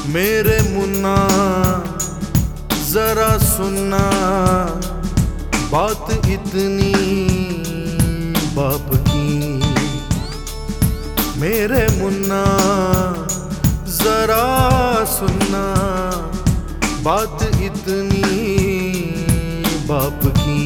मेरे मुन्ना जरा सुनना, बात इतनी बाप की। मेरे मुन्ना जरा सुनना, बात इतनी बाप की।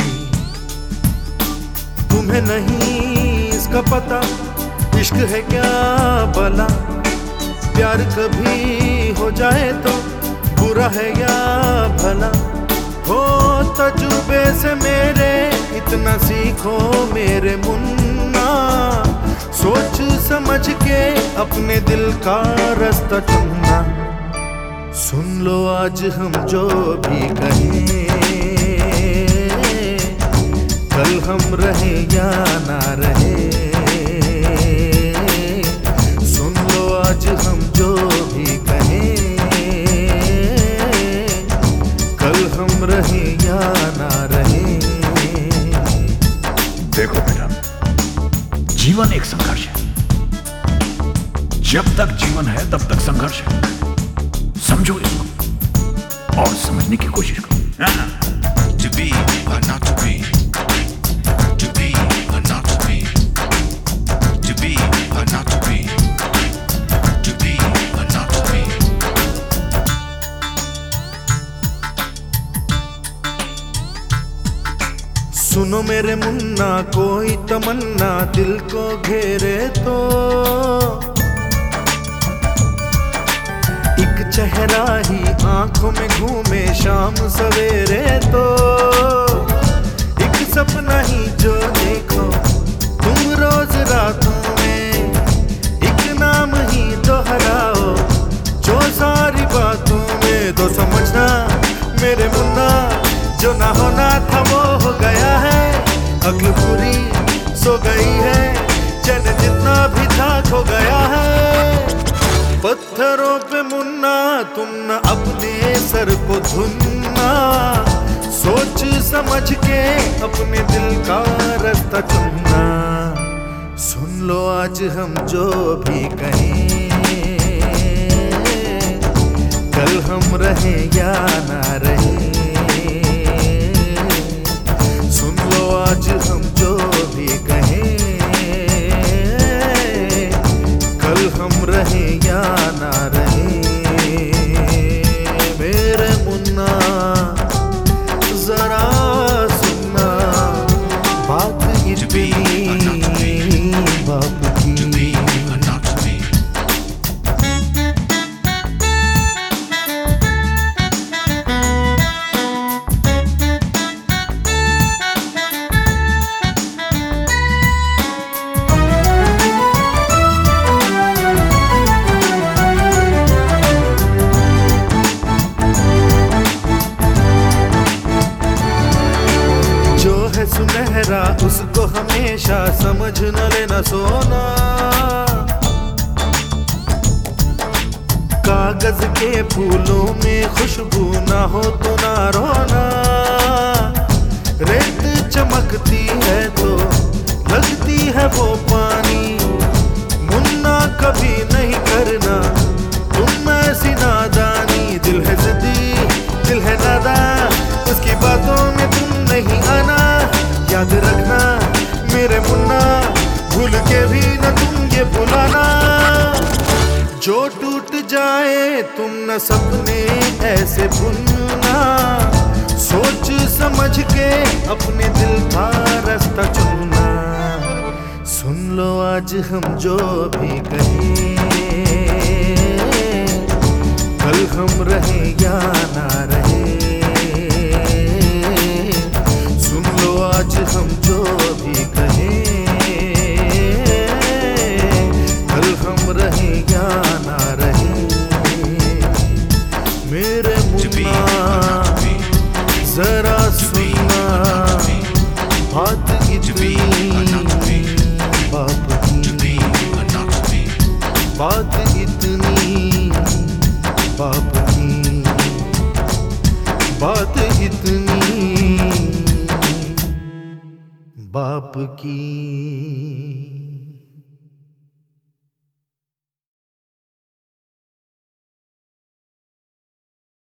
तुम्हें नहीं इसका पता, इश्क है क्या भला। प्यार कभी हो जाए तो बुरा है या भला। हो तजुर्बे से मेरे इतना सीखो मेरे मुन्ना, सोच समझ के अपने दिल का रास्ता चुनना। सुन लो आज हम जो भी कहें, कल हम रहे या ना रहे। सुन लो आज हम जो भी कहें, कल हम रहे या ना रहे। देखो बेटा, जीवन एक संघर्ष है। जब तक जीवन है तब तक संघर्ष है। समझो इसको और समझने की कोशिश करो। To be or not to be, to be or not to be, to be or not to be, to be or not to be. सुनो मेरे मुन्ना, कोई तमन्ना दिल को घेरे तो एक चेहरा ही आंखों में घूमे शाम सवेरे तो। एक सपना ही जो देखो तुम रोज रातों में, एक नाम ही दोहराओ जो सारी बातों में। तो समझना मेरे मुन्ना, जो ना होना था वो हो गया है। अक्ल पूरी सो गई है, चैन जितना भी था खो गया है। पत्थरों पे मुन्ना तुम न अपने सर को धुनना, सोच समझ के अपने दिल का रास्ता चुनना। सुन लो आज हम जो भी कहें, कल हम रहे या ना रहे। सुन लो आज हम जो भी कहें, कल हम रहे या ना रहे। मेरे मुन्ना जरा सुनना, बात इतनी बाप की। To be or not to be. सुनहरा उसको हमेशा समझ न लेना सोना। कागज के फूलों में खुशबू ना हो तो ना रोना। रेत चमकती है तो लगती है वो पानी। मुन्ना कभी नहीं करना तुम ऐसी नादानी। दिल है जिद्दी, दिल है नादा, उसकी बातों में तुम नहीं आना। याद रखना मेरे मुन्ना, भूल के भी न तुम ये भुलाना। जो टूट जाए तुम न सपने ऐसे भूलना। सोच समझ के अपने दिल का रास्ता चुनना। सुन लो आज हम जो भी कहें, कल हम रहे या ना रहे। सुन लो आज हम जो भी कहें, कल हम रहे या ना रहे। मेरे मुन्ना जरा सुनना, बात इतनी बाप की। बात इतनी बाप की, बात इतनी बाप की।